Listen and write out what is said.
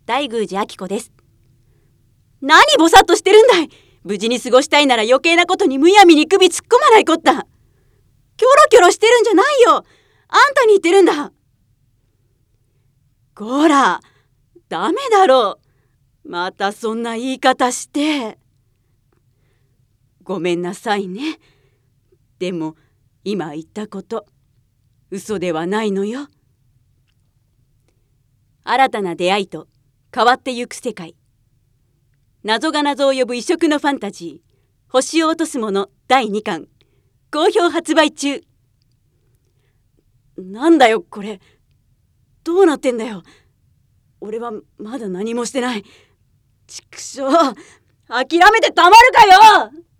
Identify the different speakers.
Speaker 1: 大宮司明子です。何ぼさっとしてるんだい。無事に過ごしたいなら余計なことにむやみに首突っ込まないこった。キョロキョロしてるんじゃないよ。あんたに言ってるんだ。こら、ダメだろう。またそんな言い方して。ごめんなさいね。でも今言ったこと嘘ではないのよ。新たな出会いと変わってゆく世界。謎が謎を呼ぶ異色のファンタジー、星を落とす者第2巻、好評発売中。なんだよこれ、どうなってんだよ。俺はまだ何もしてない。ちくしょう、諦めてたまるかよ。